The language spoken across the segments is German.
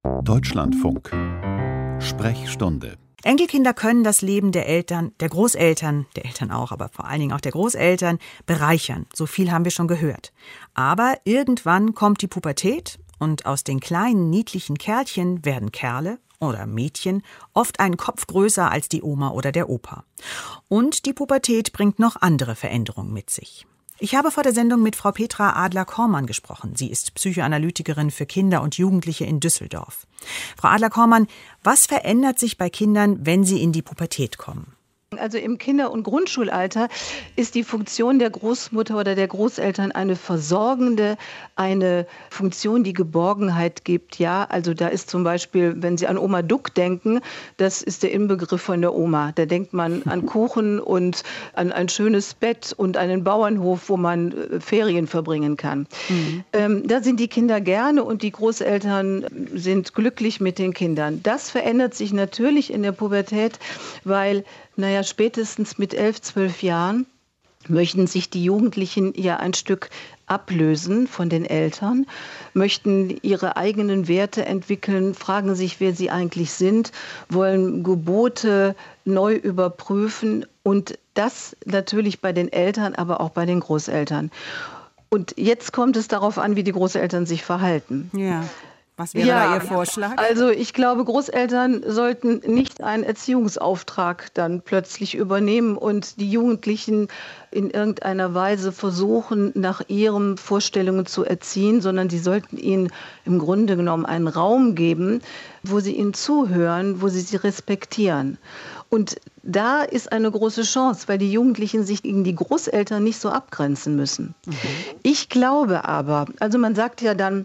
Deutschlandfunk. Sprechstunde. Enkelkinder können das Leben der Eltern, der Großeltern, der Eltern auch, aber vor allen Dingen auch der Großeltern, bereichern. So viel haben wir schon gehört. Aber irgendwann kommt die Pubertät und aus den kleinen, niedlichen Kerlchen werden Kerle oder Mädchen, oft einen Kopf größer als die Oma oder der Opa. Und die Pubertät bringt noch andere Veränderungen mit sich. Ich habe vor der Sendung mit Frau Petra Adler-Kormann gesprochen. Sie ist Psychoanalytikerin für Kinder und Jugendliche in Düsseldorf. Frau Adler-Kormann, was verändert sich bei Kindern, wenn sie in die Pubertät kommen? Also im Kinder- und Grundschulalter ist die Funktion der Großmutter oder der Großeltern eine versorgende, eine Funktion, die Geborgenheit gibt. Ja, also da ist zum Beispiel, wenn Sie an Oma Duck denken, das ist der Inbegriff von der Oma. Da denkt man an Kuchen und an ein schönes Bett und einen Bauernhof, wo man Ferien verbringen kann. Da sind die Kinder gerne und die Großeltern sind glücklich mit den Kindern. Das verändert sich natürlich in der Pubertät, weil spätestens mit 11, 12 Jahren möchten sich die Jugendlichen ja ein Stück ablösen von den Eltern, möchten ihre eigenen Werte entwickeln, fragen sich, wer sie eigentlich sind, wollen Gebote neu überprüfen und das natürlich bei den Eltern, aber auch bei den Großeltern. Und jetzt kommt es darauf an, wie die Großeltern sich verhalten. Ja. Was wäre da Ihr Vorschlag? Also ich glaube, Großeltern sollten nicht einen Erziehungsauftrag dann plötzlich übernehmen und die Jugendlichen in irgendeiner Weise versuchen, nach ihren Vorstellungen zu erziehen, sondern sie sollten ihnen im Grunde genommen einen Raum geben, wo sie ihnen zuhören, wo sie respektieren. Und da ist eine große Chance, weil die Jugendlichen sich gegen die Großeltern nicht so abgrenzen müssen. Ich glaube aber, also man sagt ja dann,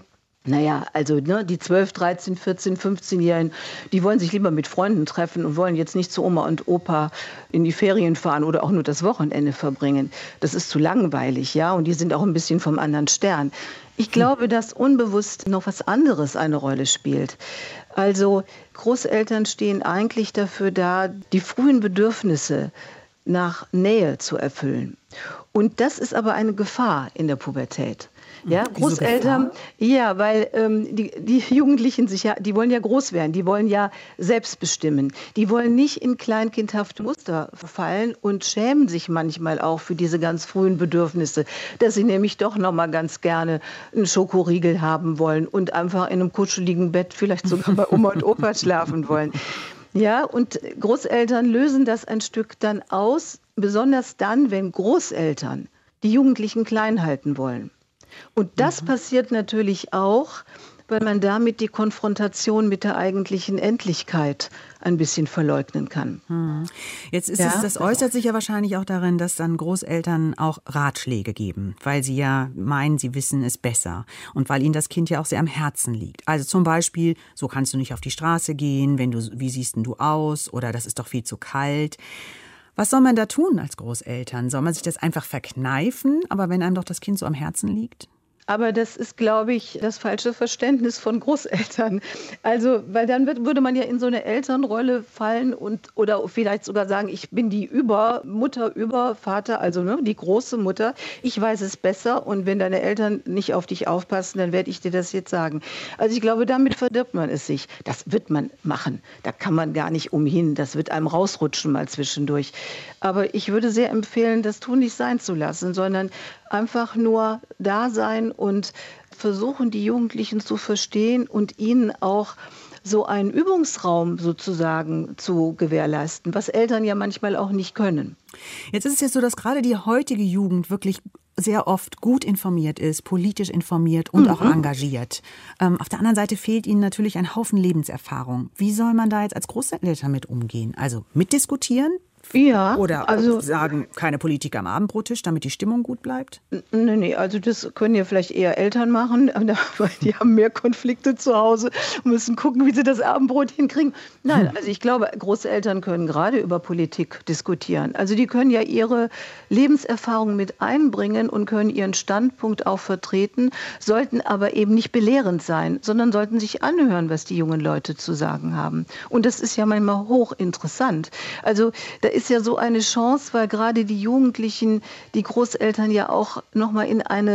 die 12, 13, 14, 15-Jährigen, die wollen sich lieber mit Freunden treffen und wollen jetzt nicht zu Oma und Opa in die Ferien fahren oder auch nur das Wochenende verbringen. Das ist zu langweilig, ja, und die sind auch ein bisschen vom anderen Stern. Ich glaube, dass unbewusst noch was anderes eine Rolle spielt. Also Großeltern stehen eigentlich dafür da, die frühen Bedürfnisse nach Nähe zu erfüllen. Und das ist aber eine Gefahr in der Pubertät. Ja, Großeltern, ja, weil die Jugendlichen die wollen ja groß werden, die wollen ja selbst bestimmen. Die wollen nicht in kleinkindhafte Muster verfallen und schämen sich manchmal auch für diese ganz frühen Bedürfnisse, dass sie nämlich doch noch mal ganz gerne einen Schokoriegel haben wollen und einfach in einem kuscheligen Bett vielleicht sogar bei Oma und Opa schlafen wollen. Ja, und Großeltern lösen das ein Stück dann aus, besonders dann, wenn Großeltern die Jugendlichen klein halten wollen. Und das passiert natürlich auch, weil man damit die Konfrontation mit der eigentlichen Endlichkeit ein bisschen verleugnen kann. Jetzt ist das äußert sich ja wahrscheinlich auch darin, dass dann Großeltern auch Ratschläge geben, weil sie ja meinen, sie wissen es besser und weil ihnen das Kind ja auch sehr am Herzen liegt. Also zum Beispiel, so kannst du nicht auf die Straße gehen, wie siehst denn du aus oder das ist doch viel zu kalt. Was soll man da tun als Großeltern? Soll man sich das einfach verkneifen, aber wenn einem doch das Kind so am Herzen liegt? Aber das ist, glaube ich, das falsche Verständnis von Großeltern. Also, weil dann würde man ja in so eine Elternrolle fallen oder vielleicht sogar sagen, ich bin die Übermutter, Übervater, also die große Mutter. Ich weiß es besser und wenn deine Eltern nicht auf dich aufpassen, dann werde ich dir das jetzt sagen. Also ich glaube, damit verdirbt man es sich. Das wird man machen. Da kann man gar nicht umhin. Das wird einem rausrutschen mal zwischendurch. Aber ich würde sehr empfehlen, das tun nicht sein zu lassen, sondern einfach nur da sein und versuchen, die Jugendlichen zu verstehen und ihnen auch so einen Übungsraum sozusagen zu gewährleisten, was Eltern ja manchmal auch nicht können. Jetzt ist es ja so, dass gerade die heutige Jugend wirklich sehr oft gut informiert ist, politisch informiert und auch engagiert. Auf der anderen Seite fehlt ihnen natürlich ein Haufen Lebenserfahrung. Wie soll man da jetzt als Großeltern mit umgehen? Also mitdiskutieren? Ja, oder sagen, keine Politiker am Abendbrottisch, damit die Stimmung gut bleibt? Nee, also das können ja vielleicht eher Eltern machen, weil die haben mehr Konflikte zu Hause und müssen gucken, wie sie das Abendbrot hinkriegen. Nein, also ich glaube, Großeltern können gerade über Politik diskutieren. Also die können ja ihre Lebenserfahrung mit einbringen und können ihren Standpunkt auch vertreten, sollten aber eben nicht belehrend sein, sondern sollten sich anhören, was die jungen Leute zu sagen haben. Und das ist ja manchmal hochinteressant. Also da ist ja so eine Chance, weil gerade die Jugendlichen, die Großeltern ja auch nochmal in eine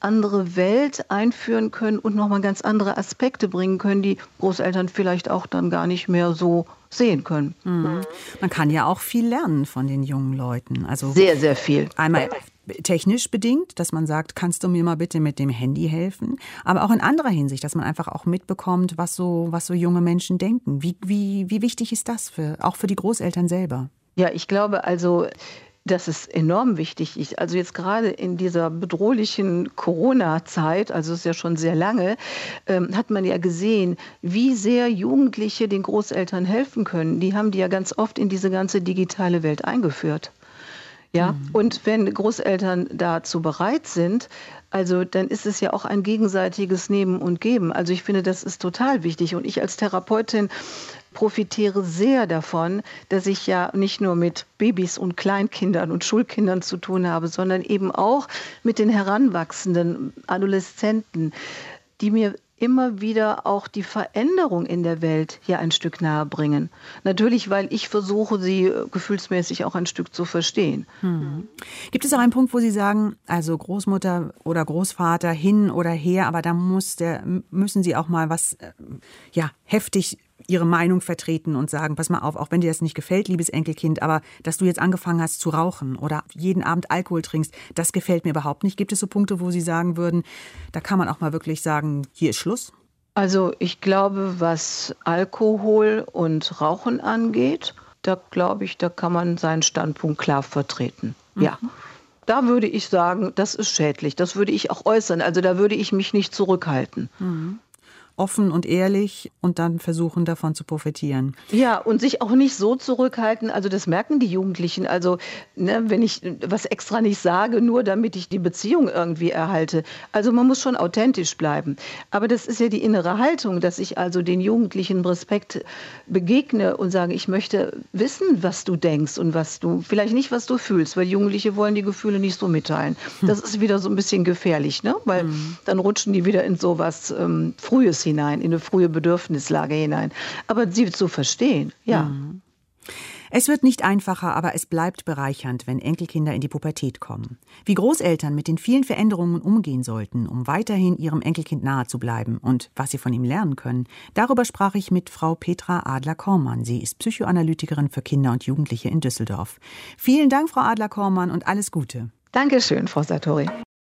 andere Welt einführen können und nochmal ganz andere Aspekte bringen können, die Großeltern vielleicht auch dann gar nicht mehr so sehen können. Mhm. Man kann ja auch viel lernen von den jungen Leuten. Also sehr, sehr viel. Einmal technisch bedingt, dass man sagt, kannst du mir mal bitte mit dem Handy helfen? Aber auch in anderer Hinsicht, dass man einfach auch mitbekommt, was so junge Menschen denken. Wie wichtig ist das auch für die Großeltern selber? Ja, ich glaube also, dass es enorm wichtig ist. Also jetzt gerade in dieser bedrohlichen Corona-Zeit, also es ist ja schon sehr lange, hat man ja gesehen, wie sehr Jugendliche den Großeltern helfen können. Die haben die ja ganz oft in diese ganze digitale Welt eingeführt. Ja, und wenn Großeltern dazu bereit sind, also dann ist es ja auch ein gegenseitiges Nehmen und Geben. Also ich finde, das ist total wichtig. Und ich als Therapeutin profitiere sehr davon, dass ich ja nicht nur mit Babys und Kleinkindern und Schulkindern zu tun habe, sondern eben auch mit den heranwachsenden Adoleszenten, die mir immer wieder auch die Veränderung in der Welt hier ein Stück nahe bringen. Natürlich, weil ich versuche, sie gefühlsmäßig auch ein Stück zu verstehen. Gibt es auch einen Punkt, wo Sie sagen, also Großmutter oder Großvater hin oder her, aber da müssen Sie auch mal heftig Ihre Meinung vertreten und sagen, pass mal auf, auch wenn dir das nicht gefällt, liebes Enkelkind, aber dass du jetzt angefangen hast zu rauchen oder jeden Abend Alkohol trinkst, das gefällt mir überhaupt nicht. Gibt es so Punkte, wo Sie sagen würden, da kann man auch mal wirklich sagen, hier ist Schluss? Also ich glaube, was Alkohol und Rauchen angeht, da glaube ich, da kann man seinen Standpunkt klar vertreten. Ja. Da würde ich sagen, das ist schädlich. Das würde ich auch äußern. Also da würde ich mich nicht zurückhalten. Offen und ehrlich und dann versuchen, davon zu profitieren. Ja, und sich auch nicht so zurückhalten, also das merken die Jugendlichen, also wenn ich was extra nicht sage, nur damit ich die Beziehung irgendwie erhalte. Also man muss schon authentisch bleiben. Aber das ist ja die innere Haltung, dass ich also den Jugendlichen Respekt begegne und sage, ich möchte wissen, was du denkst und vielleicht nicht, was du fühlst, weil Jugendliche wollen die Gefühle nicht so mitteilen. Das ist wieder so ein bisschen gefährlich, ne? Weil dann rutschen die wieder in sowas Frühes hinein, in eine frühe Bedürfnislage hinein. Aber sie zu verstehen, ja. Es wird nicht einfacher, aber es bleibt bereichernd, wenn Enkelkinder in die Pubertät kommen. Wie Großeltern mit den vielen Veränderungen umgehen sollten, um weiterhin ihrem Enkelkind nahe zu bleiben und was sie von ihm lernen können, darüber sprach ich mit Frau Petra Adler-Kormann. Sie ist Psychoanalytikerin für Kinder und Jugendliche in Düsseldorf. Vielen Dank, Frau Adler-Kormann, und alles Gute. Dankeschön, Frau Sartori.